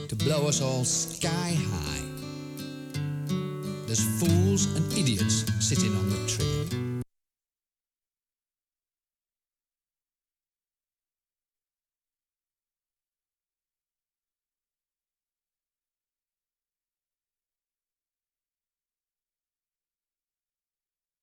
to blow us all sky high. There's fools and idiots sitting on the tree.